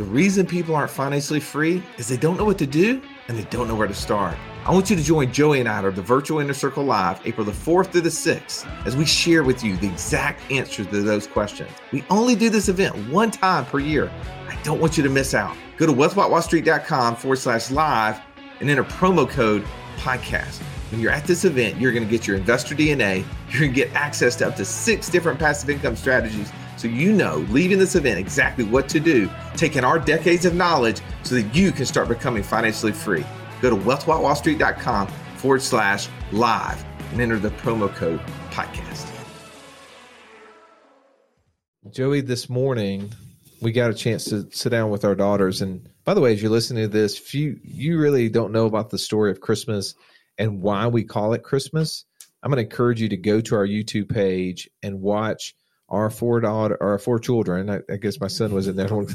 The reason people aren't financially free is they don't know what to do and they don't know where to start. I want you to join Joey and I at the Virtual Inner Circle Live, April the 4th through the 6th, as we share with you the exact answers to those questions. We only do this event one time per year. I don't want you to miss out. Go to wealthwatchwallstreet.com/live and enter promo code podcast. When you're at this event, you're going to get your investor DNA. You're going to get access to up to 6 different passive income strategies. So you know, leaving this event, exactly what to do, taking our decades of knowledge so that you can start becoming financially free. Go to wealthwatchwallstreet.com/live and enter the promo code podcast. Joey, this morning, we got a chance to sit down with our daughters. And by the way, as you're listening to this, if you really don't know about the story of Christmas and why we call it Christmas, I'm going to encourage you to go to our YouTube page and watch our 4 children. I guess my son was in there. I don't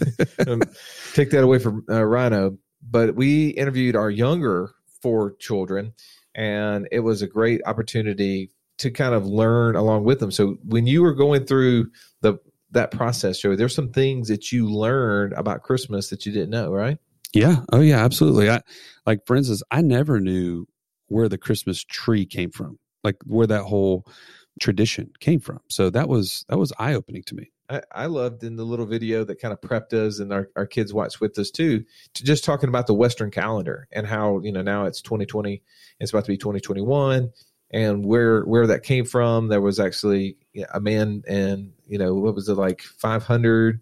take that away from Rhino. But we interviewed our younger 4 children, and it was a great opportunity to kind of learn along with them. So when you were going through that process, Joey, there's some things that you learned about Christmas that you didn't know, right? Yeah. Oh, yeah, absolutely. For instance, I never knew where the Christmas tree came from, like where that whole tradition came from. So that was eye-opening to me. I loved in the little video that kind of prepped us and our kids watched with us too, to just talking about the Western calendar and how, now it's 2020, it's about to be 2021, and where that came from. There was actually a man, and what was it, like 500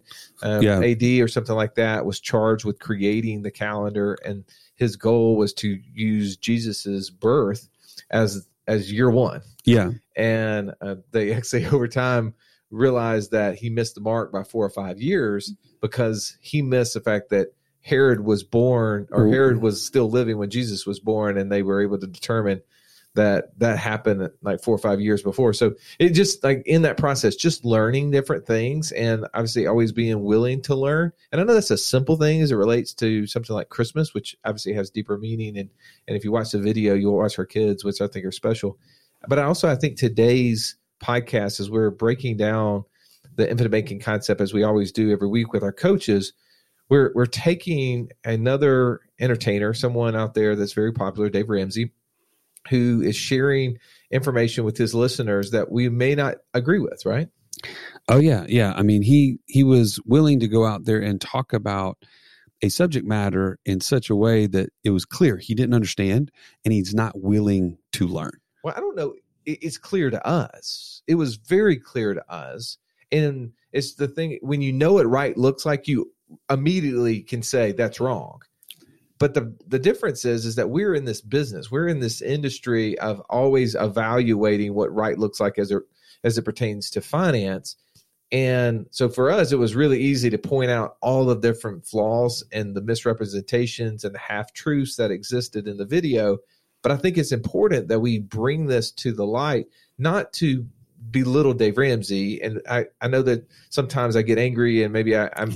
AD or something like that, was charged with creating the calendar, and his goal was to use Jesus's birth as year one. Yeah, and they actually over time realized that he missed the mark by 4 or 5 years because he missed the fact that Herod was born, or Herod was still living when Jesus was born, and they were able to determine that happened like 4 or 5 years before. So it just, like, in that process, just learning different things, and obviously always being willing to learn. And I know that's a simple thing as it relates to something like Christmas, which obviously has deeper meaning. And if you watch the video, you'll watch our kids, which I think are special. But I think today's podcast, as we're breaking down the infinite banking concept, as we always do every week with our coaches, we're taking another entertainer, someone out there that's very popular, Dave Ramsey, who is sharing information with his listeners that we may not agree with, right? Oh, yeah. Yeah. I mean, he was willing to go out there and talk about a subject matter in such a way that it was clear he didn't understand, and he's not willing to learn. Well, I don't know. It's clear to us. It was very clear to us. And it's the thing, when you know it right looks like, you immediately can say that's wrong. But the difference is that we're in this business. We're in this industry of always evaluating what right looks like as it pertains to finance. And so for us, it was really easy to point out all the different flaws and the misrepresentations and the half-truths that existed in the video. But I think it's important that we bring this to the light, not to belittle Dave Ramsey. And I know that sometimes I get angry, and maybe I'm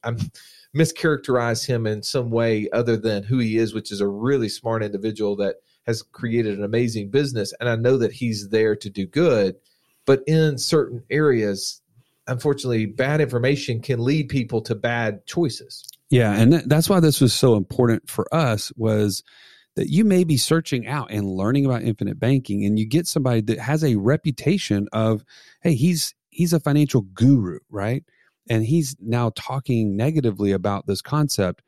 mischaracterize him in some way other than who he is, which is a really smart individual that has created an amazing business. And I know that he's there to do good. But in certain areas, unfortunately, bad information can lead people to bad choices. Yeah, and that's why this was so important for us, was that you may be searching out and learning about infinite banking, and you get somebody that has a reputation of, hey, he's a financial guru, right? And he's now talking negatively about this concept.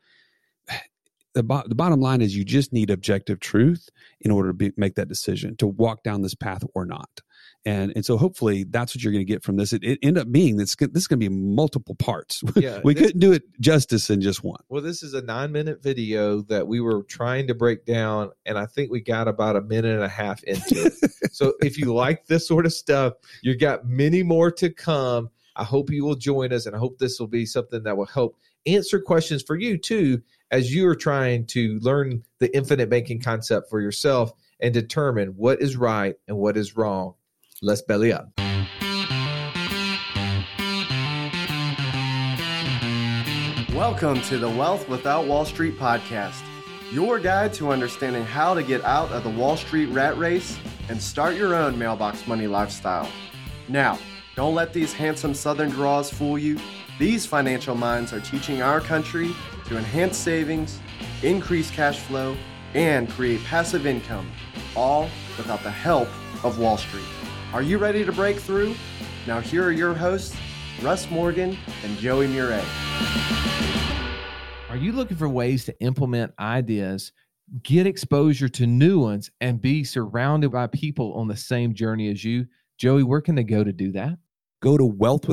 The bottom line is, you just need objective truth in order to make that decision to walk down this path or not. And so hopefully that's what you're going to get from this. It ended up being this is going to be multiple parts. Yeah, we couldn't do it justice in just one. Well, this is a 9-minute video that we were trying to break down, and I think we got about a minute and a half into it. So if you like this sort of stuff, you got many more to come. I hope you will join us, and I hope this will be something that will help answer questions for you too, as you are trying to learn the infinite banking concept for yourself and determine what is right and what is wrong. Let's belly up. Welcome to the Wealth Without Wall Street podcast, your guide to understanding how to get out of the Wall Street rat race and start your own mailbox money lifestyle. Now, don't let these handsome Southern draws fool you. These financial minds are teaching our country to enhance savings, increase cash flow, and create passive income, all without the help of Wall Street. Are you ready to break through? Now here are your hosts, Russ Morgan and Joey Murray. Are you looking for ways to implement ideas, get exposure to new ones, and be surrounded by people on the same journey as you? Joey, where can they go to do that? Go to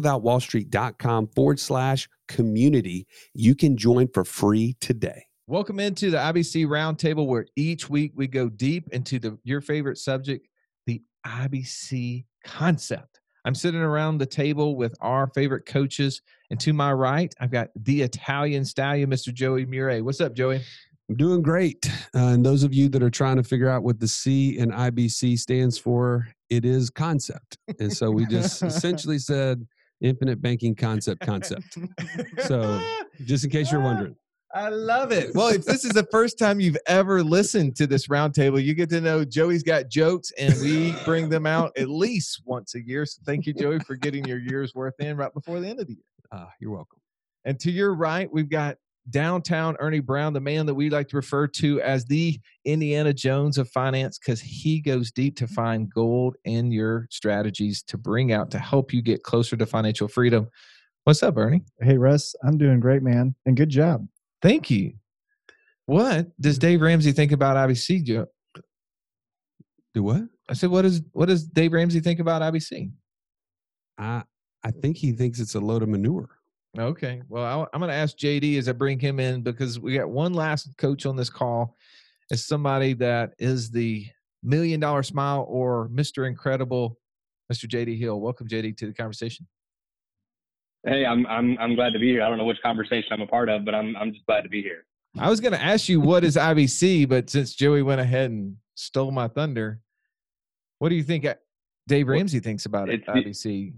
wealthwithoutwallstreet.com/community. You can join for free today. Welcome into the IBC Roundtable, where each week we go deep into your favorite subject, the IBC concept. I'm sitting around the table with our favorite coaches, and to my right, I've got the Italian stallion, Mr. Joey Murray. What's up, Joey? I'm doing great. And those of you that are trying to figure out what the C in IBC stands for, it is concept. And so we just essentially said infinite banking concept. So just in case you're wondering. I love it. Well, if this is the first time you've ever listened to this roundtable, you get to know Joey's got jokes, and we bring them out at least once a year. So thank you, Joey, for getting your year's worth in right before the end of the year. You're welcome. And to your right, we've got downtown Ernie Brown, the man that we like to refer to as the Indiana Jones of finance, because he goes deep to find gold in your strategies to bring out to help you get closer to financial freedom. What's up, Ernie? Hey, Russ. I'm doing great, man. And good job. Thank you. What does Dave Ramsey think about IBC, Joe? Do what? I said, what does Dave Ramsey think about IBC? I think he thinks it's a load of manure. Okay. Well, I'm going to ask JD as I bring him in, because we got one last coach on this call. As somebody that is the $1 Million Smile or Mr. Incredible, Mr. JD Hill. Welcome, JD, to the conversation. Hey, I'm glad to be here. I don't know which conversation I'm a part of, but I'm just glad to be here. I was going to ask you what is IBC, but since Joey went ahead and stole my thunder, what do you think Dave Ramsey thinks about it? IBC.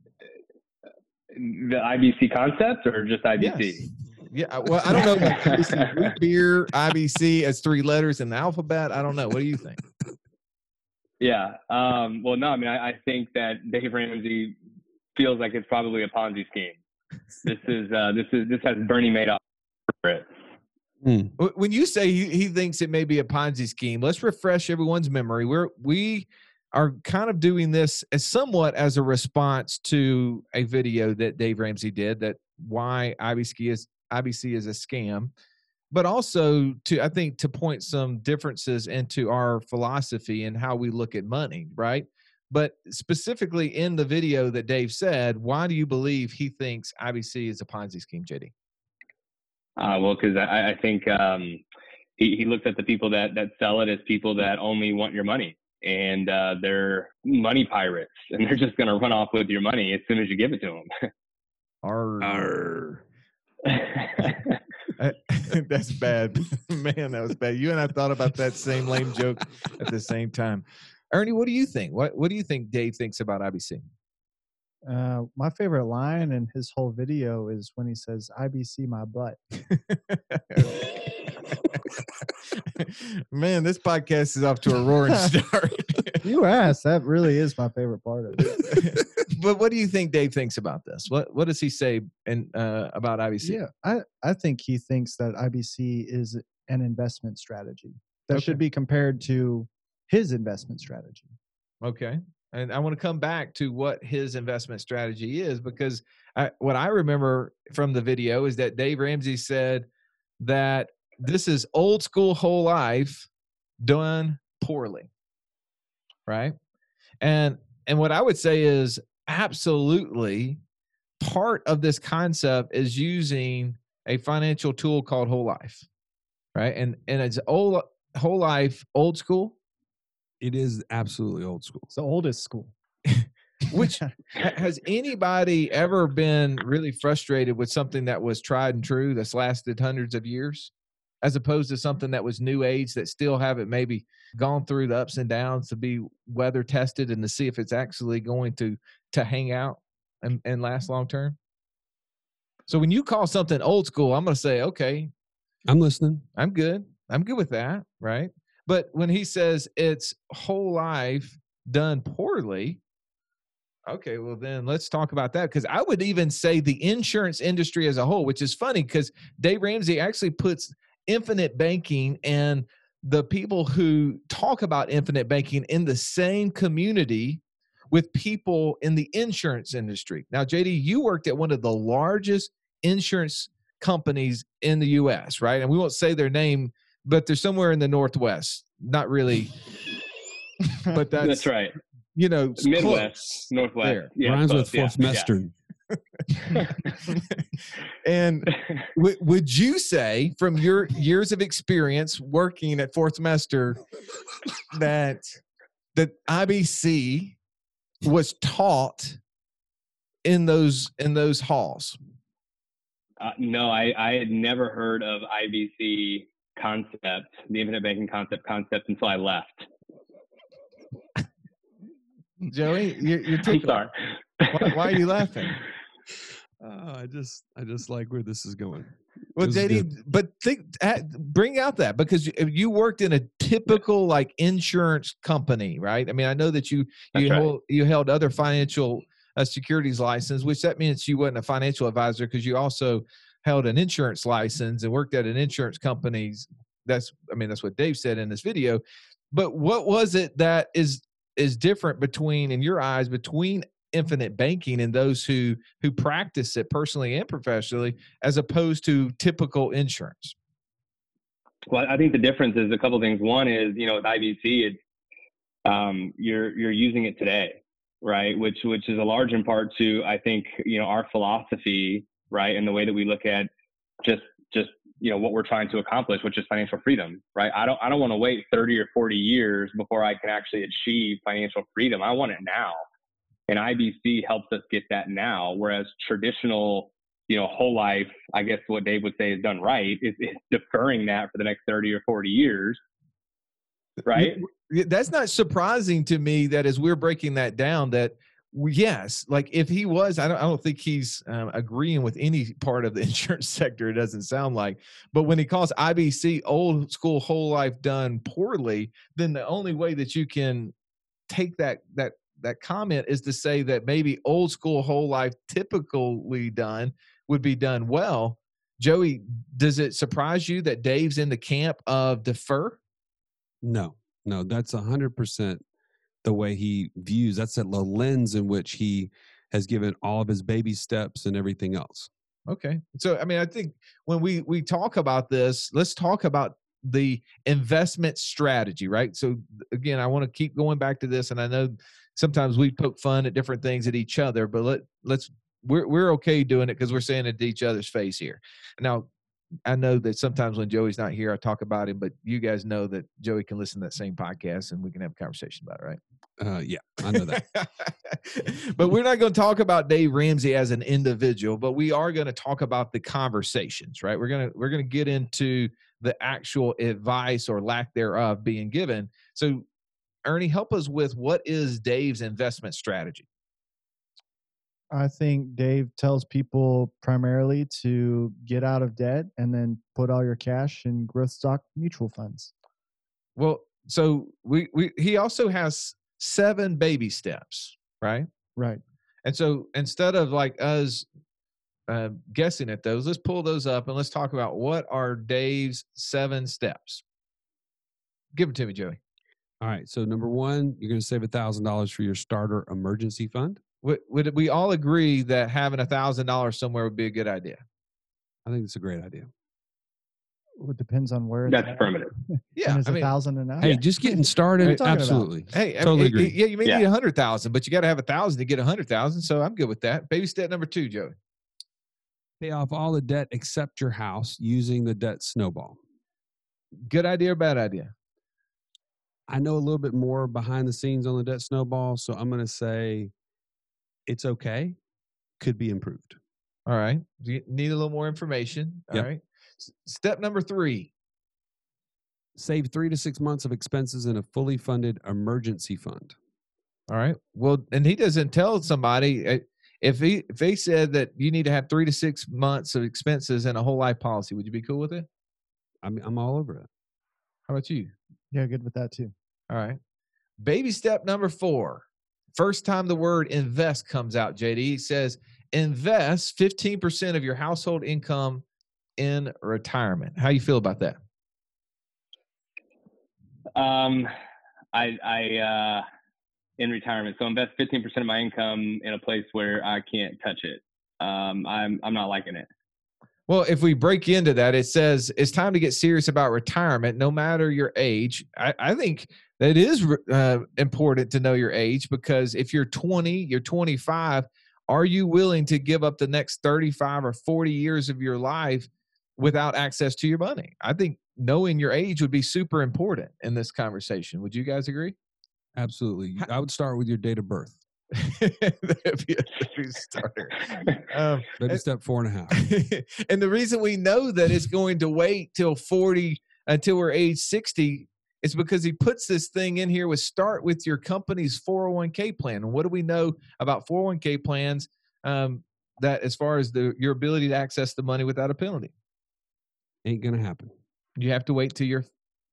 The IBC concept, or just IBC? Yes. Yeah. Well, I don't know. IBC, root beer, IBC as 3 letters in the alphabet. I don't know. What do you think? Yeah. Well, no. I mean, I think that Dave Ramsey feels like it's probably a Ponzi scheme. This has Bernie Madoff for it. When you say he thinks it may be a Ponzi scheme, let's refresh everyone's memory. We are kind of doing this as somewhat as a response to a video that Dave Ramsey did, that why IBC is a scam, but also to point some differences into our philosophy and how we look at money, right? But specifically in the video that Dave said, why do you believe he thinks IBC is a Ponzi scheme, JD? Well, because I think he looks at the people that sell it as people that only want your money, and they're money pirates, and they're just going to run off with your money as soon as you give it to them. Arr. That's bad. Man, that was bad. You and I thought about that same lame joke at the same time. Ernie, what do you think? What do you think Dave thinks about IBC? My favorite line in his whole video is when he says, IBC my butt. Man, this podcast is off to a roaring start. You asked. That really is my favorite part of it. But what do you think Dave thinks about this? What does he say about IBC? Yeah, I think he thinks that IBC is an investment strategy that should be compared to his investment strategy. Okay. And I want to come back to what his investment strategy is, because what I remember from the video is that Dave Ramsey said that this is old school whole life done poorly. Right. And what I would say is absolutely part of this concept is using a financial tool called Whole Life. Right. And it's Whole Life, old school. It is absolutely old school. It's the oldest school. Which has anybody ever been really frustrated with something that was tried and true that's lasted hundreds of years, as opposed to something that was new age that still haven't maybe gone through the ups and downs to be weather tested and to see if it's actually going to hang out and last long term? So when you call something old school, I'm going to say, okay, I'm listening. I'm good with that, right? But when he says it's whole life done poorly, Okay, well then let's talk about that, because I would even say the insurance industry as a whole, which is funny because Dave Ramsey actually puts infinite banking and the people who talk about infinite banking in the same community with people in the insurance industry. Now, JD, you worked at one of the largest insurance companies in the U.S., right? And we won't say their name, but they're somewhere in the Northwest. Not really, but That's right. You know, Midwest, Northwest. There. Yeah, Rhymes close, with Forthmestern. And would you say, from your years of experience working at Forthmester, that IBC was taught in those halls? No, I had never heard of IBC concept, the infinite banking concept until I left. Joey, you're I'm sorry. Why are you laughing? I just like where this is going. Well, JD, but bring out that, because you worked in a typical like insurance company, right? I mean, I know that you held other financial securities license, which that means you wasn't a financial advisor, because you also held an insurance license and worked at an insurance company. That's what Dave said in this video. But what was it that is different between, in your eyes, between infinite banking and those who practice it personally and professionally, as opposed to typical insurance? Well, I think the difference is a couple of things. One is, with IBC, it's you're using it today, right? Which is a large in part to, I think, our philosophy, right, and the way that we look at just what we're trying to accomplish, which is financial freedom, right? I don't want to wait 30 or 40 years before I can actually achieve financial freedom. I want it now. And IBC helps us get that now, whereas traditional, whole life, I guess what Dave would say is done right, is deferring that for the next 30 or 40 years, right? That's not surprising to me, that as we're breaking that down, that yes, like if he was, I don't think he's agreeing with any part of the insurance sector. It doesn't sound like, but when he calls IBC old school whole life done poorly, then the only way that you can take that comment is to say that maybe old school whole life typically done would be done well. Joey, does it surprise you that Dave's in the camp of defer? No, that's 100% the way he views. That's the lens in which he has given all of his baby steps and everything else. Okay. So, I think when we talk about this, let's talk about the investment strategy, right? So again, I want to keep going back to this, and I know sometimes we poke fun at different things at each other, but we're okay doing it because we're saying it to each other's face here. Now, I know that sometimes when Joey's not here, I talk about him, but you guys know that Joey can listen to that same podcast and we can have a conversation about it, right? Yeah, I know that. But we're not going to talk about Dave Ramsey as an individual, but we are going to talk about the conversations, right? We're going to get into the actual advice or lack thereof being given. So, Ernie, help us with, what is Dave's investment strategy? I think Dave tells people primarily to get out of debt and then put all your cash in growth stock mutual funds. Well, so he also has 7 baby steps, right? Right. And so instead of like us guessing at those, let's pull those up and let's talk about what are Dave's 7 steps. Give it to me, Joey. All right. So number 1, you're going to save $1,000 for your starter emergency fund. Would we all agree that having $1,000 somewhere would be a good idea? I think it's a great idea. Well, it depends on where. That's affirmative. Yeah, is 1,000 enough? Hey, just getting started. Absolutely. Hey, totally agree. Yeah, you may need 100,000, but you got to have 1,000 to get 100,000. So I'm good with that. Baby step number 2, Joey. Pay off all the debt except your house using the debt snowball. Good idea or bad idea? I know a little bit more behind the scenes on the debt snowball, so I'm going to say it's okay. Could be improved. All right. You need a little more information. All right. Step number 3. Save 3 to 6 months of expenses in a fully funded emergency fund. All right. Well, and he doesn't tell somebody, if he said that you need to have 3 to 6 months of expenses in a whole life policy, would you be cool with it? I'm all over it. How about you? Yeah, good with that too. All right. Baby step number 4. first time the word invest comes out, JD. It says invest 15% of your household income in retirement. How you feel about that? I in retirement, so invest 15% of my income in a place where I can't touch it. I'm not liking it. Well, if we break into that, it says it's time to get serious about retirement, no matter your age. I think that is important to know your age, because if you're 20, you're 25, are you willing to give up the next 35 or 40 years of your life without access to your money? I think knowing your age would be super important in this conversation. Would you guys agree? Absolutely. I would start with your date of birth. That'd be a starter. Maybe step 4.5. And the reason we know that it's going to wait till 40 until we're age 60 is because he puts this thing in here with start with your company's 401k plan. And what do we know about 401k plans that as far as your ability to access the money without a penalty? Ain't going to happen. You have to wait till you're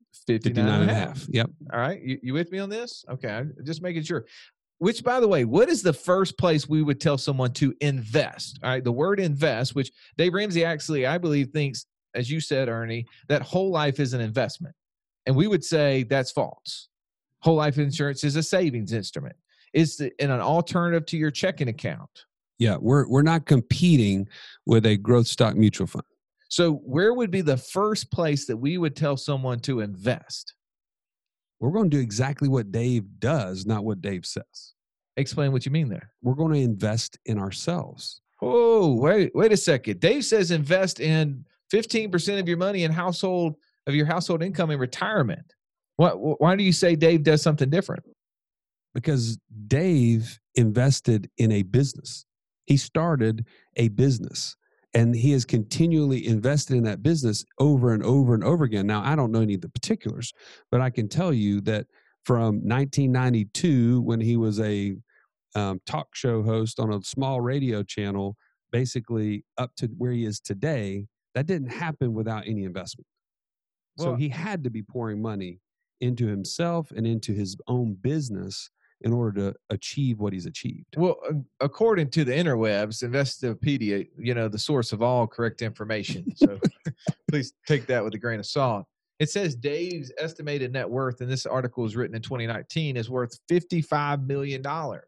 59 and a half. Yep. All right. You with me on this? Okay. I'm just making sure. Which, by the way, what is the first place we would tell someone to invest? All right. The word invest, which Dave Ramsey actually, I believe, thinks, as you said, Ernie, that whole life is an investment. And we would say that's false. Whole life insurance is a savings instrument. It's an alternative to your checking account. Yeah. We're not competing with a growth stock mutual fund. So where would be the first place that we would tell someone to invest? We're going to do exactly what Dave does, not what Dave says. Explain what you mean there. We're going to invest in ourselves. Oh, wait a second. Dave says invest in 15% of your money in your household income in retirement. Why do you say Dave does something different? Because Dave invested in a business. He started a business. And he has continually invested in that business over and over and over again. Now, I don't know any of the particulars, but I can tell you that from 1992, when he was a talk show host on a small radio channel, basically up to where he is today, that didn't happen without any investment. So he had to be pouring money into himself and into his own business in order to achieve what he's achieved. Well, according to the interwebs, Investopedia, the source of all correct information. So please take that with a grain of salt. It says Dave's estimated net worth, and this article was written in 2019, is worth $55 million.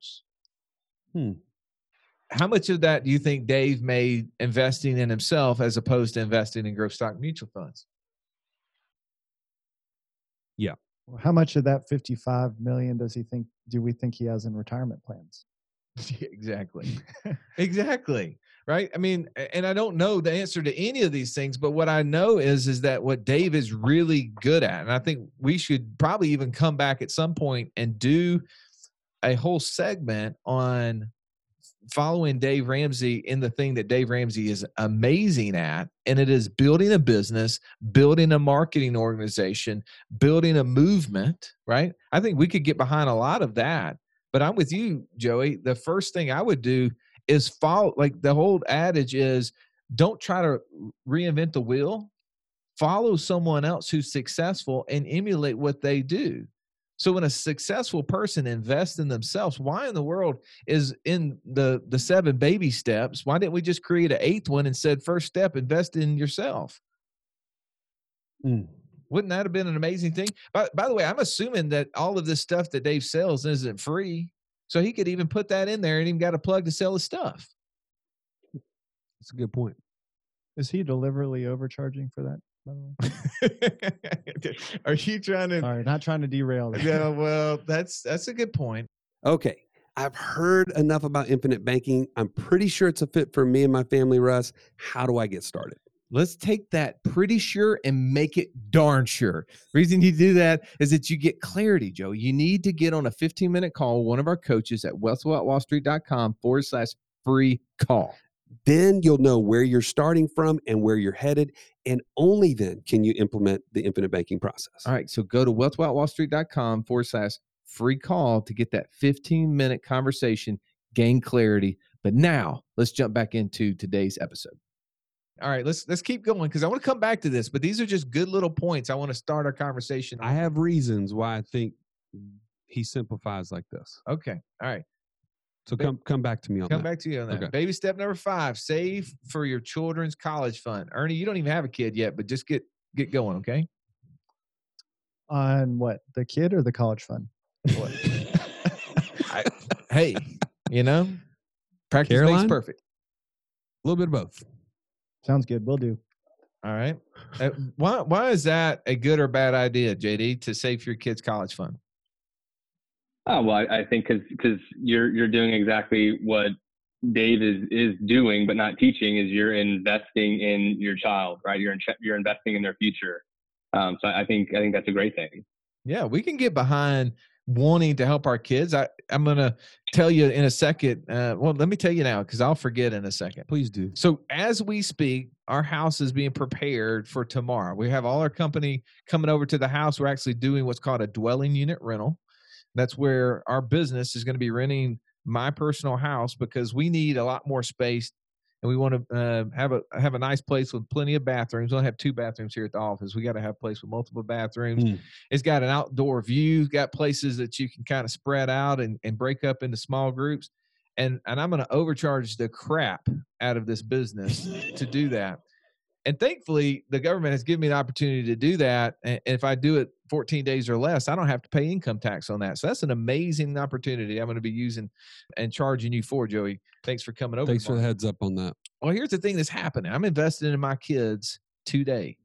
How much of that do you think Dave made investing in himself as opposed to investing in growth stock mutual funds? Yeah. How much of that 55 million do we think he has in retirement plans? Exactly. Exactly. Right. I mean, and I don't know the answer to any of these things, but what I know is that what Dave is really good at, and I think we should probably even come back at some point and do a whole segment on following Dave Ramsey in the thing that Dave Ramsey is amazing at, and it is building a business, building a marketing organization, building a movement, right? I think we could get behind a lot of that, but I'm with you, Joey. The first thing I would do is follow, like the whole adage is, don't try to reinvent the wheel. Follow someone else who's successful and emulate what they do. So when a successful person invests in themselves, why in the world is in the 7 baby steps? Why didn't we just create an 8th one and said, first step, invest in yourself? Wouldn't that have been an amazing thing? By the way, I'm assuming that all of this stuff that Dave sells isn't free. So he could even put that in there and even got a plug to sell his stuff. That's a good point. Is he deliberately overcharging for that? Are you trying to? Sorry, not trying to derail that. Yeah, well, that's a good point. Okay. I've heard enough about infinite banking. I'm pretty sure it's a fit for me and my family, Russ. How do I get started? Let's take that pretty sure and make it darn sure. The reason you do that is that you get clarity, Joe. You need to get on a 15-minute call with one of our coaches at wealthwithoutwallstreet.com/free call. Then you'll know where you're starting from and where you're headed, and only then can you implement the infinite banking process. All right, so go to wealthwithoutwallstreet.com/free call to get that 15-minute conversation, gain clarity. But now let's jump back into today's episode. All right, let's keep going because I want to come back to this, but these are just good little points. I want to start our conversation. I have reasons why I think he simplifies like this. Okay. All right. So come back to me on that. Come back to you on that. Okay. Baby step number 5, save for your children's college fund. Ernie, you don't even have a kid yet, but just get going, okay? On what? The kid or the college fund? Hey, practice Caroline? makes perfect. A little bit of both. Sounds good. We'll do. All right. Why is that a good or bad idea, JD, to save for your kids' college fund? Oh, well, I think because you're doing exactly what Dave is doing, but not teaching, is you're investing in your child, right? You're investing in their future. So I think that's a great thing. Yeah, we can get behind wanting to help our kids. I'm going to tell you in a second. Well, let me tell you now, because I'll forget in a second. Please do. So as we speak, our house is being prepared for tomorrow. We have all our company coming over to the house. We're actually doing what's called a dwelling unit rental. That's where our business is going to be renting my personal house, because we need a lot more space, and we want to have a nice place with plenty of bathrooms. We only have 2 bathrooms here at the office. We got to have a place with multiple bathrooms. It's got an outdoor view, got places that you can kind of spread out and break up into small groups. And I'm going to overcharge the crap out of this business to do that. And thankfully, the government has given me the opportunity to do that. And if I do it 14 days or less, I don't have to pay income tax on that. So that's an amazing opportunity I'm going to be using and charging you for, Joey. Thanks for coming over. Thanks for the heads up on that. Well, here's the thing that's happening. I'm investing in my kids today.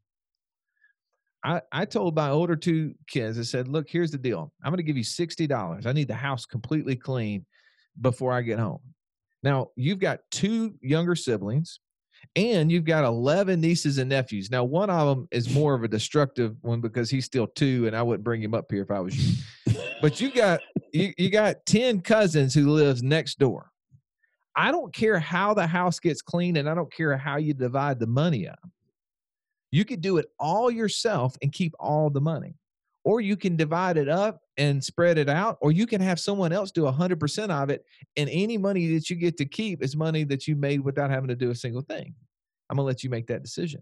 I told my older 2 kids, I said, look, here's the deal. I'm going to give you $60. I need the house completely clean before I get home. Now, you've got 2 younger siblings, and you've got 11 nieces and nephews. Now, one of them is more of a destructive one because he's still 2, and I wouldn't bring him up here if I was you. But you got 10 cousins who lives next door. I don't care how the house gets clean, and I don't care how you divide the money up. You could do it all yourself and keep all the money. Or you can divide it up and spread it out, or you can have someone else do 100% of it, and any money that you get to keep is money that you made without having to do a single thing. I'm going to let you make that decision.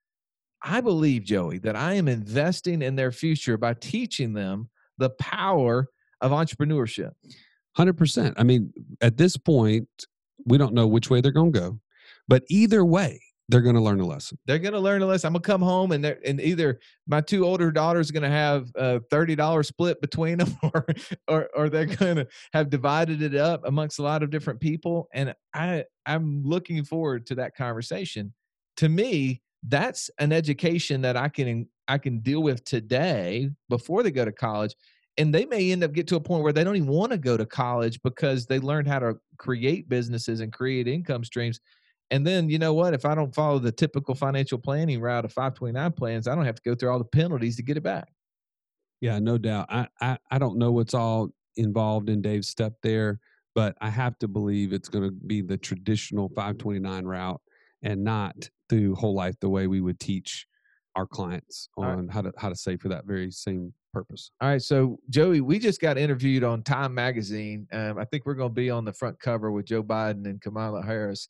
I believe, Joey, that I am investing in their future by teaching them the power of entrepreneurship. 100%. I mean, at this point, we don't know which way they're going to go, but either way, they're going to learn a lesson. They're going to learn a lesson. I'm going to come home and either my 2 older daughters are going to have a $30 split between them, or they're going to have divided it up amongst a lot of different people. And I'm looking forward to that conversation. To me, that's an education that I can deal with today before they go to college. And they may end up get to a point where they don't even want to go to college because they learned how to create businesses and create income streams. And then, you know what? If I don't follow the typical financial planning route of 529 plans, I don't have to go through all the penalties to get it back. Yeah, no doubt. I don't know what's all involved in Dave's step there, but I have to believe it's going to be the traditional 529 route and not through whole life the way we would teach our clients on how to save for that very same purpose. All right. So, Joey, we just got interviewed on Time Magazine. I think we're going to be on the front cover with Joe Biden and Kamala Harris.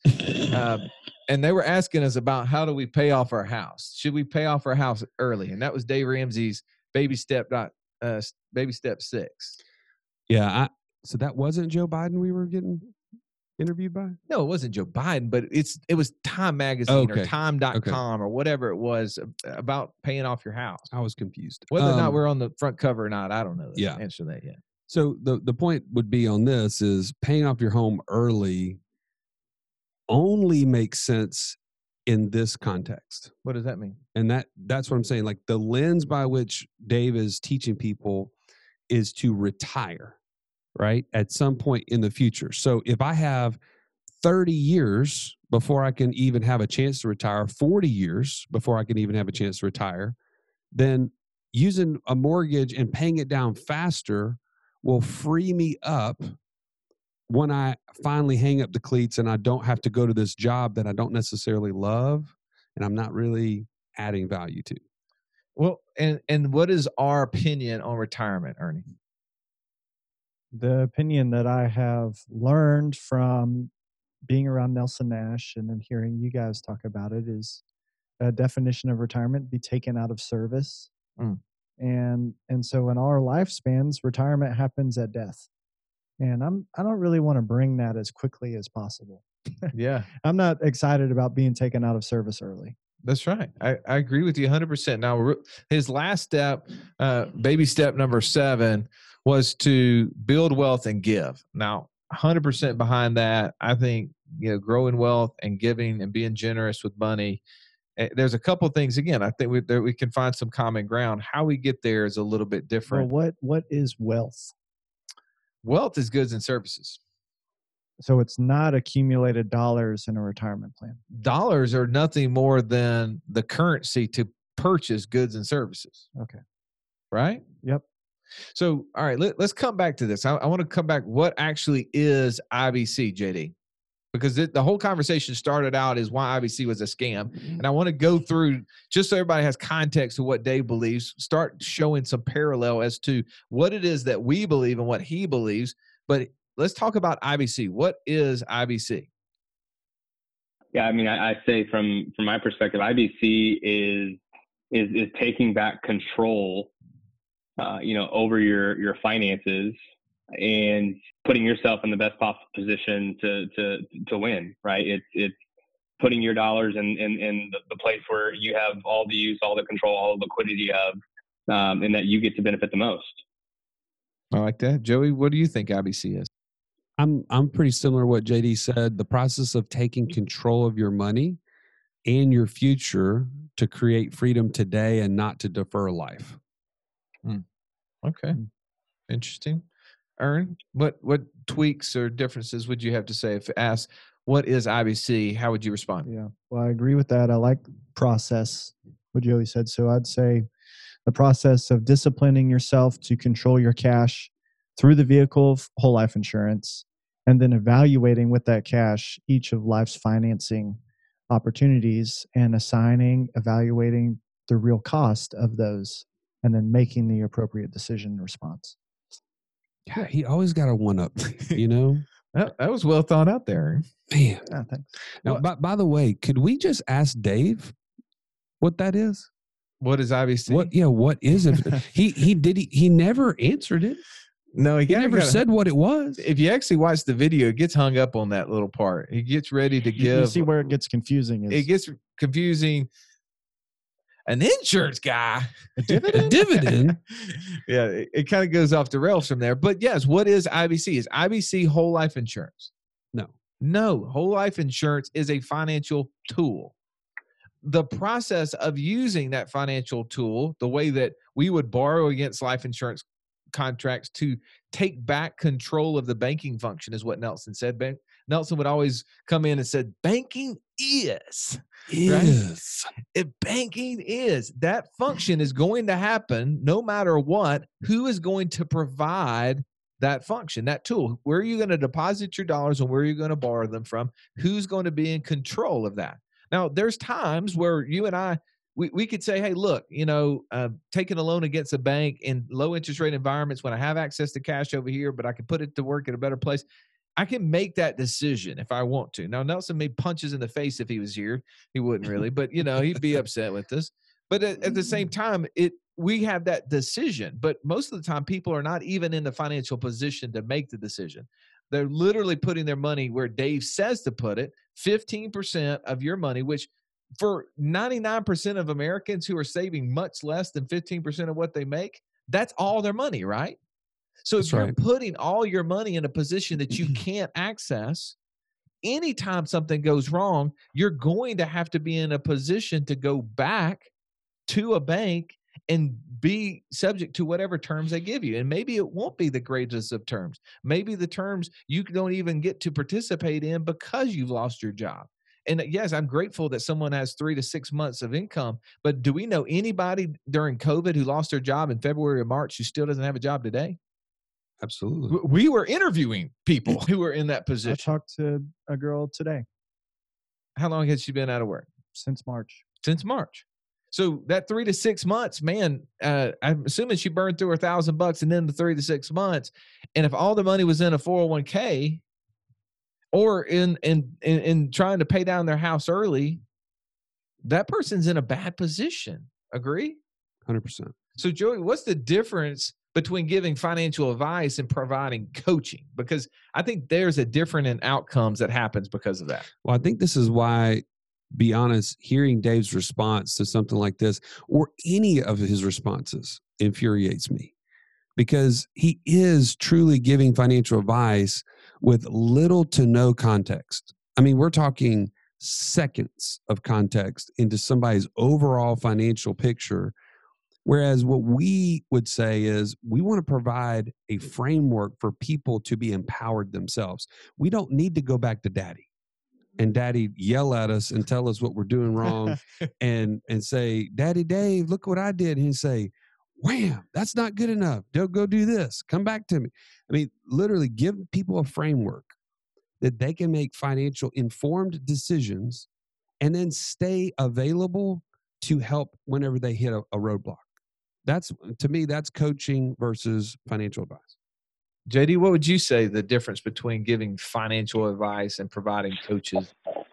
And they were asking us about how do we pay off our house? Should we pay off our house early? And that was Dave Ramsey's baby step 6. Yeah. So that wasn't Joe Biden we were getting interviewed by? No, it wasn't Joe Biden, but it was Time Magazine or time.com or whatever it was about paying off your house. I was confused. Whether or not we're on the front cover or not, I don't know. Yeah. Answer that yet. So the point would be on this is paying off your home early only makes sense in this context. What does that mean? And that's what I'm saying. Like the lens by which Dave is teaching people is to retire, right? At some point in the future. So if I have 30 years before I can even have a chance to retire, 40 years before I can even have a chance to retire, then using a mortgage and paying it down faster will free me up when I finally hang up the cleats and I don't have to go to this job that I don't necessarily love and I'm not really adding value to. Well, and what is our opinion on retirement, Ernie? The opinion that I have learned from being around Nelson Nash and then hearing you guys talk about it is a definition of retirement: be taken out of service. And so in our lifespans, retirement happens at death. And I don't really want to bring that as quickly as possible. Yeah, I'm not excited about being taken out of service early. that's right. I agree with you 100%. Now, his last step, baby step number 7, was to build wealth and give. Now, 100% behind that. I think, growing wealth and giving and being generous with money. There's a couple of things. Again, I think we can find some common ground. How we get there is a little bit different. Well, what is wealth? Wealth is goods and services. So it's not accumulated dollars in a retirement plan. Dollars are nothing more than the currency to purchase goods and services. Okay. Right? Yep. So, all right, let's come back to this. I want to come back. What actually is IBC, JD? Because the whole conversation started out as why IBC was a scam. And I want to go through, just so everybody has context of what Dave believes, start showing some parallel as to what it is that we believe and what he believes. But let's talk about IBC. What is IBC? Yeah, I mean, I say from my perspective, IBC is taking back control, over your finances and putting yourself in the best possible position to win. Right? It's putting your dollars in the place where you have all the use, all the control, all the liquidity you have, and that you get to benefit the most. I like that. Joey, what do you think IBC is? I'm pretty similar to what JD said. The process of taking control of your money and your future to create freedom today and not to defer life. Okay. Interesting. Ern, what tweaks or differences would you have to say if asked, what is IBC? How would you respond? Yeah. Well, I agree with that. I like process, what Joey said. So I'd say the process of disciplining yourself to control your cash through the vehicle of whole life insurance, and then evaluating with that cash each of life's financing opportunities and evaluating the real cost of those, and then making the appropriate decision in response. Yeah, he always got a one-up, That was well thought out there. Man. Yeah, thanks. Now, by the way, could we just ask Dave what that is? What is IBC? What is it? He never answered it. No, he never said what it was. If you actually watch the video, it gets hung up on that little part. He gets ready to give. You see where it gets confusing. It gets confusing. An insurance guy. A dividend? Yeah, it kind of goes off the rails from there. But yes, what is IBC? Is IBC whole life insurance? No. Whole life insurance is a financial tool. The process of using that financial tool, the way that we would borrow against life insurance contracts to take back control of the banking function, is what Nelson said. Nelson would always come in and said, banking is. Yes. Right? If banking is, that function is going to happen no matter what. Who is going to provide that function, that tool? Where are you going to deposit your dollars and where are you going to borrow them from? Who's going to be in control of that? Now, there's times where you and I, we could say, hey, look, taking a loan against a bank in low interest rate environments when I have access to cash over here, but I can put it to work at a better place. I can make that decision if I want to. Now, Nelson may punch us in the face if he was here. He wouldn't really, but he'd be upset with us. But at the same time, we have that decision. But most of the time, people are not even in the financial position to make the decision. They're literally putting their money where Dave says to put it, 15% of your money, which for 99% of Americans who are saving much less than 15% of what they make, that's all their money, right? So if you're putting all your money in a position that you can't access, anytime something goes wrong, you're going to have to be in a position to go back to a bank and be subject to whatever terms they give you. And maybe it won't be the greatest of terms. Maybe the terms you don't even get to participate in because you've lost your job. And yes, I'm grateful that someone has 3 to 6 months of income, but do we know anybody during COVID who lost their job in February or March who still doesn't have a job today? Absolutely. We were interviewing people who were in that position. I talked to a girl today. How long has she been out of work? Since March. Since March. So that 3 to 6 months, man, I'm assuming she burned through $1,000 and then the 3 to 6 months. And if all the money was in a 401k or in trying to pay down their house early, that person's in a bad position. Agree? 100%. So Joey, what's the difference between giving financial advice and providing coaching? Because I think there's a difference in outcomes that happens because of that. Well, I think this is why, be honest, hearing Dave's response to something like this or any of his responses infuriates me, because he is truly giving financial advice with little to no context. I mean, we're talking seconds of context into somebody's overall financial picture. Whereas what we would say is we want to provide a framework for people to be empowered themselves. We don't need to go back to daddy and daddy yell at us and tell us what we're doing wrong and say, Daddy Dave, look what I did. And he'd say, wham, that's not good enough. Don't go do this. Come back to me. I mean, literally give people a framework that they can make financial informed decisions and then stay available to help whenever they hit a roadblock. That's, to me, that's coaching versus financial advice. JD, what would you say the difference between giving financial advice and providing coaching?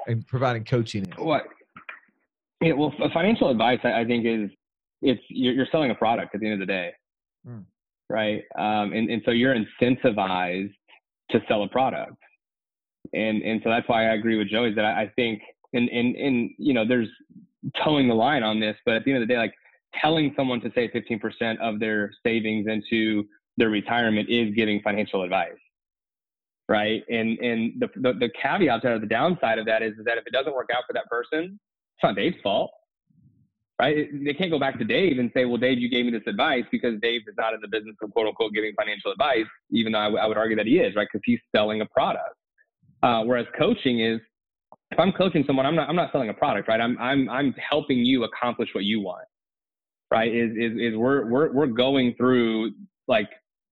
What? Yeah, well, financial advice, I think, is you're selling a product at the end of the day, right? And so you're incentivized to sell a product, and so that's why I agree with Joey that I think, and you know, there's towing the line on this, but at the end of the day, like telling someone to save 15% of their savings into their retirement is giving financial advice, right? And the caveat or the downside of that is that if it doesn't work out for that person, it's not Dave's fault, right? They can't go back to Dave and say, well, Dave, you gave me this advice, because Dave is not in the business of quote unquote giving financial advice, even though I would argue that he is, right? Because he's selling a product. Whereas coaching is, if I'm coaching someone, I'm not selling a product, right? I'm helping you accomplish what you want, right? Is we're going through like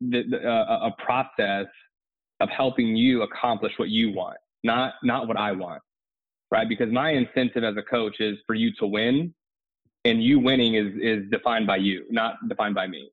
a process of helping you accomplish what you want, not what I want, right? Because my incentive as a coach is for you to win, and you winning is defined by you, not defined by me.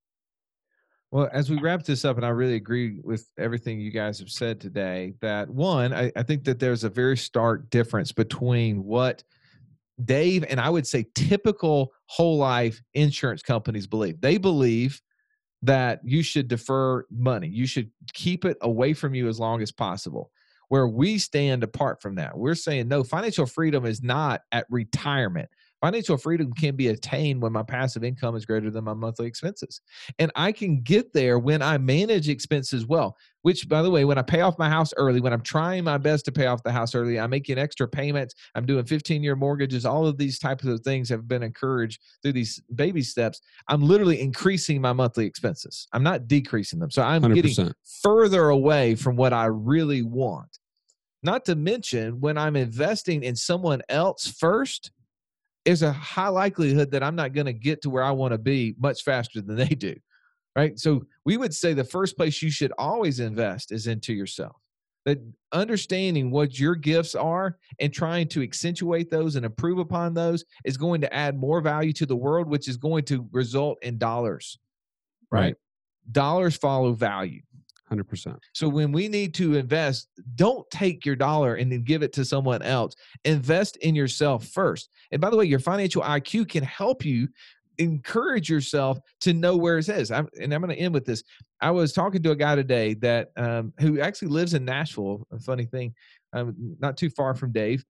Well, as we wrap this up, and I really agree with everything you guys have said today, that one, I think that there's a very stark difference between what Dave and I would say typical whole life insurance companies believe. They believe that you should defer money. You should keep it away from you as long as possible. Where we stand apart from that, we're saying, no, financial freedom is not at retirement. Financial freedom can be attained when my passive income is greater than my monthly expenses. And I can get there when I manage expenses well, which, by the way, when I pay off my house early, when I'm trying my best to pay off the house early, I'm making extra payments, I'm doing 15-year mortgages, all of these types of things have been encouraged through these baby steps. I'm literally increasing my monthly expenses. I'm not decreasing them. So I'm 100%. Getting further away from what I really want. Not to mention, when I'm investing in someone else first, there's a high likelihood that I'm not going to get to where I want to be much faster than they do, right? So we would say the first place you should always invest is into yourself. That understanding what your gifts are and trying to accentuate those and improve upon those is going to add more value to the world, which is going to result in dollars, right? Dollars follow value. 100%. So when we need to invest, don't take your dollar and then give it to someone else. Invest in yourself first. And by the way, your financial IQ can help you encourage yourself to know where it is. I'm going to end with this. I was talking to a guy today that who actually lives in Nashville. A funny thing, not too far from Dave,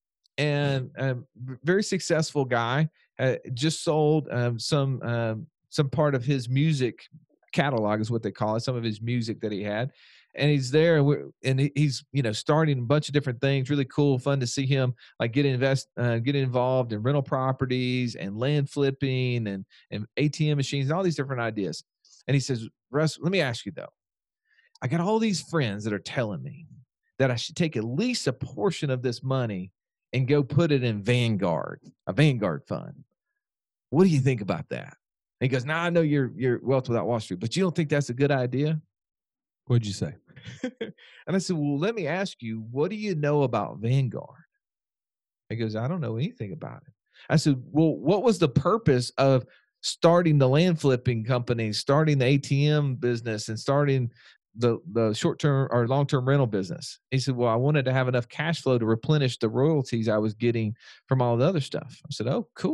and very successful guy. Just sold some part of his music catalog is what they call it, some of his music that he had, and he's there and he's starting a bunch of different things. Really cool, fun to see him like get involved in rental properties and land flipping and ATM machines and all these different ideas. And he says, Russ, let me ask you though, I got all these friends that are telling me that I should take at least a portion of this money and go put it in Vanguard, a Vanguard fund. What do you think about that? He goes, I know you're Wealth Without Wall Street, but you don't think that's a good idea? What'd you say? And I said, well, let me ask you, what do you know about Vanguard? He goes, I don't know anything about it. I said, well, what was the purpose of starting the land flipping company, starting the ATM business, and starting the short-term or long-term rental business? He said, well, I wanted to have enough cash flow to replenish the royalties I was getting from all the other stuff. I said, oh, cool.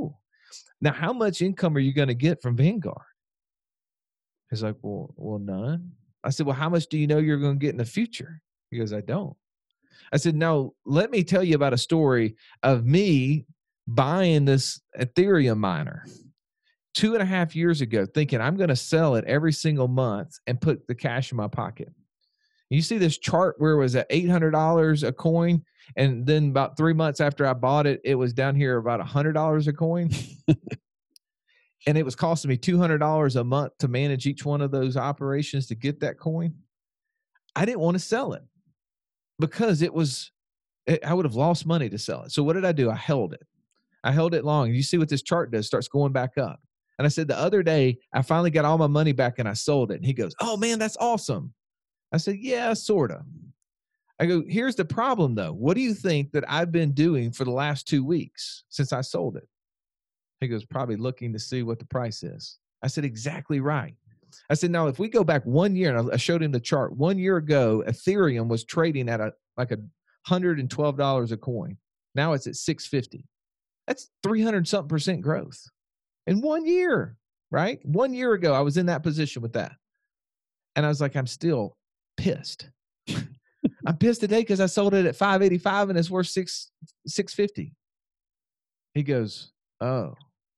Now, how much income are you going to get from Vanguard? He's like, well, none. I said, well, how much do you know you're going to get in the future? He goes, I don't. I said, no, let me tell you about a story of me buying this Ethereum miner 2.5 years ago, thinking I'm going to sell it every single month and put the cash in my pocket. You see this chart where it was at $800 a coin, and then about 3 months after I bought it, it was down here about $100 a coin. And it was costing me $200 a month to manage each one of those operations to get that coin. I didn't want to sell it because I would have lost money to sell it. So what did I do? I held it. I held it long. You see what this chart does, starts going back up. And I said, the other day, I finally got all my money back and I sold it. And he goes, oh man, that's awesome. I said, yeah, sort of. I go, here's the problem though. What do you think that I've been doing for the last 2 weeks since I sold it? He goes, probably looking to see what the price is. I said, exactly right. I said, now, if we go back 1 year, and I showed him the chart, 1 year ago, Ethereum was trading at $112 a coin. Now it's at $650. That's 300-something% growth in 1 year, right? 1 year ago, I was in that position with that. And I was like, I'm still pissed. I'm pissed today because I sold it at $585 and it's worth $650. He goes, oh.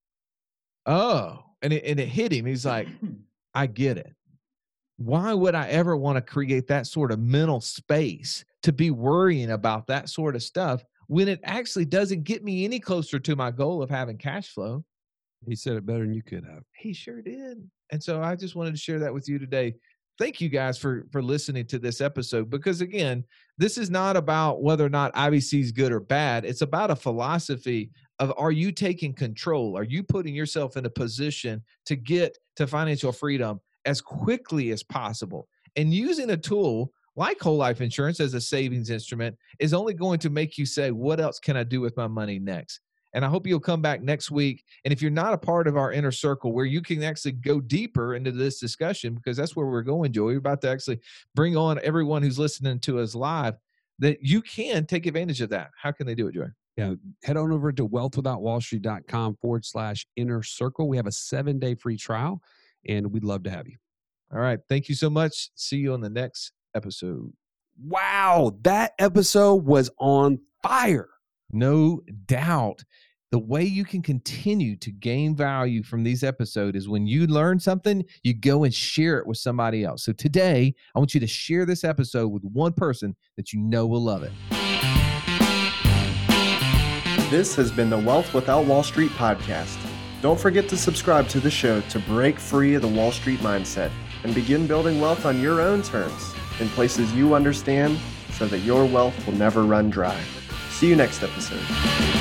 And it hit him. He's like, I get it. Why would I ever want to create that sort of mental space to be worrying about that sort of stuff when it actually doesn't get me any closer to my goal of having cash flow? He said it better than you could have. He sure did. And so I just wanted to share that with you today. Thank you guys for listening to this episode, because again, this is not about whether or not IBC is good or bad. It's about a philosophy of, are you taking control? Are you putting yourself in a position to get to financial freedom as quickly as possible? And using a tool like whole life insurance as a savings instrument is only going to make you say, what else can I do with my money next? And I hope you'll come back next week. And if you're not a part of our inner circle where you can actually go deeper into this discussion, because that's where we're going, Joey, we're about to actually bring on everyone who's listening to us live, that you can take advantage of that. How can they do it, Joey? Yeah, head on over to wealthwithoutwallstreet.com/inner circle. We have a 7-day free trial, and we'd love to have you. All right. Thank you so much. See you on the next episode. Wow, that episode was on fire. No doubt. The way you can continue to gain value from these episodes is when you learn something, you go and share it with somebody else. So today, I want you to share this episode with one person that you know will love it. This has been the Wealth Without Wall Street podcast. Don't forget to subscribe to the show to break free of the Wall Street mindset and begin building wealth on your own terms in places you understand so that your wealth will never run dry. See you next episode.